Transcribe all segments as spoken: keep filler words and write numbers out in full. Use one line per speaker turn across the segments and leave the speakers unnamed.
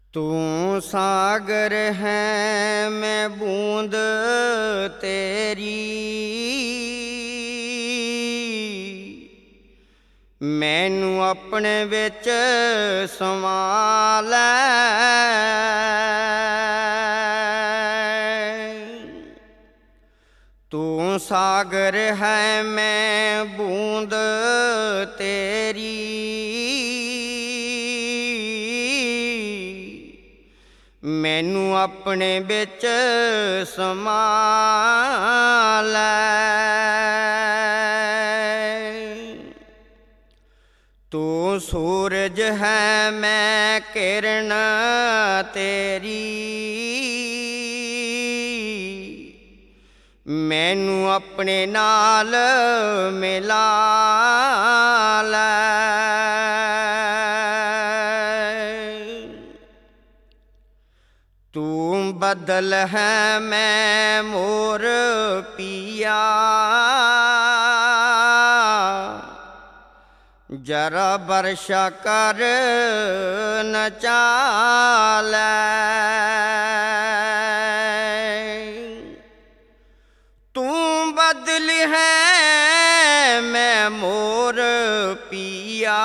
तू सागर है मैं बूंद तेरी, मैनू अपने विच समा लै। तू सागर है मैं बूंद तेरी, मैनू अपने बिच समा लै। तू सूरज है मैं किरण तेरी, मैनू अपने नाल मिला लै। तू बदल है मैं मोर पिया, जरा वर्षा कर नचा लै। तू बदल है मैं मोर पिया,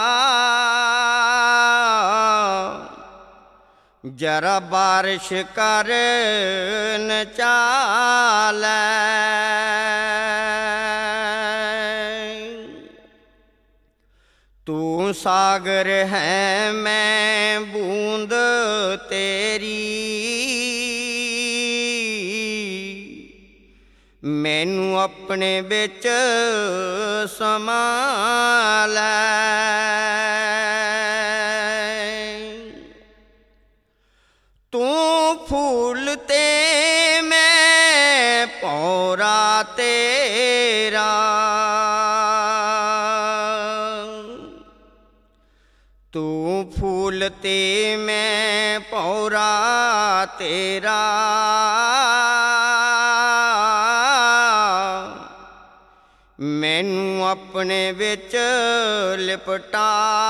जरा बारिश कर नचा लै। तू सागर है मैं बूंद तेरी, मैनू अपने बिच समा लै। तू फूल ते मैं भौरा तेरा, तू फूल ते मैं भौरा तेरा, मैनू अपने विच लिपटा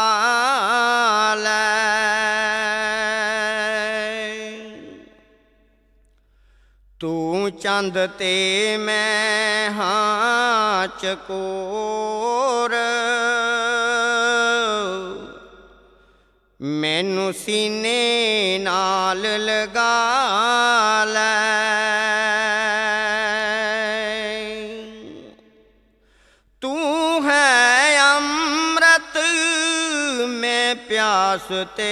लै। तू चंद ते मैं हाँ चकोर, मैनू सीने नाल लगा लै। तू है अमृत मैं प्यास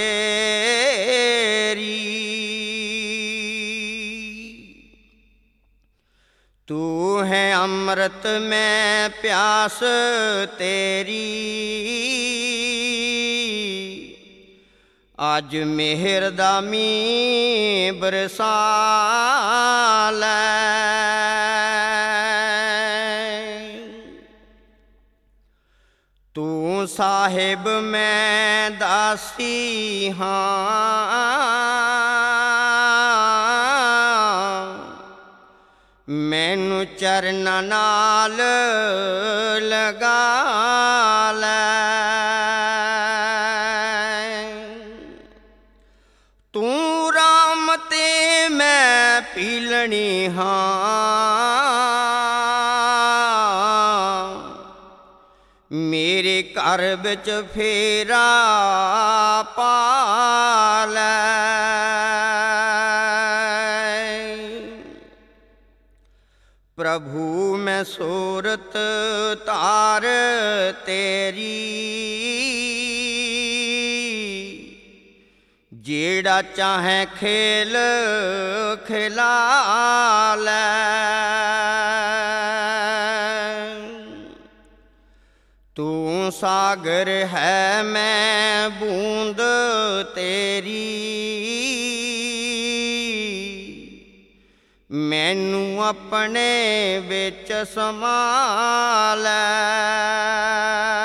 तेरी, तू है अमृत मैं प्यास तेरी, अज मेहर दा मींह बरसा लै। तू साहिब मैं दासी हाँ, मैनू चरना नाल लगा लै। तू राम ते मैं पीलनी हाँ, मेरे घर बिच फेरा पा लै। प्रभु मैं सूरत तार तेरी, जेड़ा चाहे खेल खिला लै। तू सागर है मैं बूंद तेरी, मैनू अपने विच समा लै।